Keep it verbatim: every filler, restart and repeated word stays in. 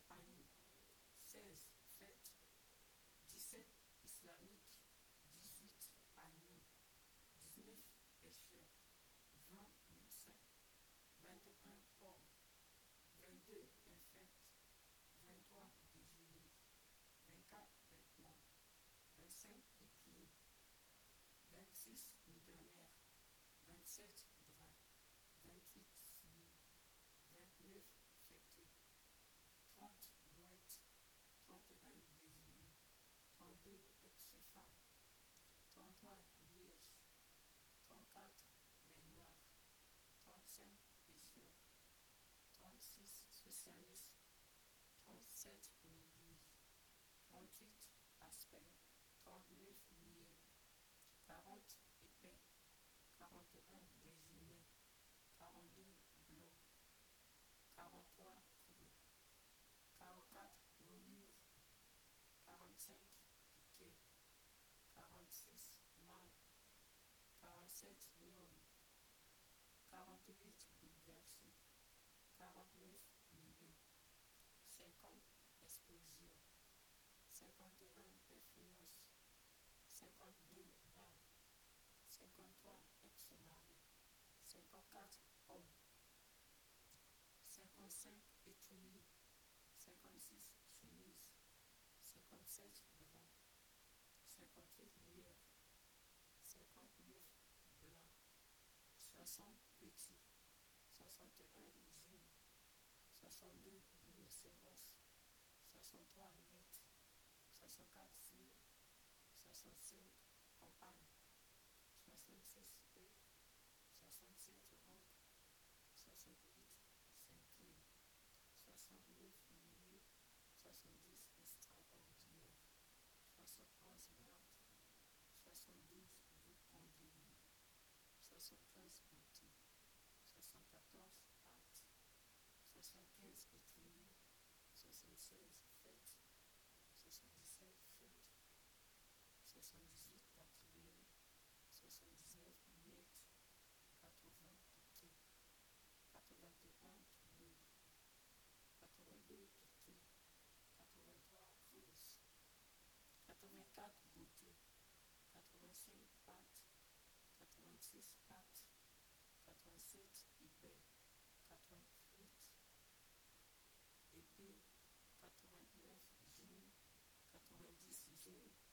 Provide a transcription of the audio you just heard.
Paris. seize Fête. dix-sept Islamique. dix-huit Agneau. dix-neuf Pêcheur. vingt Médecin. vingt et un Homme. vingt-deux Infect. vingt-trois Déjeuner. vingt-quatre Vêtements. vingt-cinq Épier. vingt-six Millionnaire. vingt-sept Drap. vingt-huit Ciné. vingt-neuf Fêté. trente Mouette. trente et un Déjeuner. trente-deux Ex-Femme. trente-trois Liège. trente-quatre Les Noirs. trente-cinq Pêcheurs. trente-six Socialiste. trente-sept Néglige. trente-huit Aspect. trente-neuf Miel. quarante Épais. quarante et un Déjeuner. quarante-deux Blanc. quarante-trois Creux. quarante-quatre Roulure. quarante-cinq Piquet. quarante-six Mal. quarante-sept Lyon. quarante-huit Bouleversé. quarante-neuf Milieu. cinquante Explosion. cinquante et un Influence. cinquante-deux Bal. cinquante-trois Ex-mari. cinquante-quatre Homme. cinquante-cinq Étrier. cinquante-six Chemise. cinquante-sept Drap. cinquante-huit Lierre. cinquante-neuf Blanc. soixante Petit. soixante et un Jeune. soixante-deux Rhinocéros. soixante-trois Net. soixante-quatre Fleur. soixante-cinq Campagne. soixante-six Paix. soixante-sept Rock. soixante-huit Cinquième. soixante-neuf Milieu. soixante-dix Extraordinaire. soixante-onze Meurtre. soixante-douze Voûte continue. soixante-treize Beauté. soixante-quatorze Hâte. soixante-quinze Étrier. soixante-seize Fête. soixante-dix-sept Fête. soixante-dix-huit Quatrième. soixante-dix-neuf Miette. quatre-vingts Piquet. quatre-vingt-un Tournure. quatre-vingt-deux Piquet. quatre-vingt-trois Creuse. quatre-vingt-quatre Beauté. quatre-vingt-cinq Pâte. quatre-vingt-six Pâte. quatre-vingt-sept Épais. quatre-vingt-huit Épée. quatre-vingt-neuf Jeune. quatre-vingt-dix Jeune.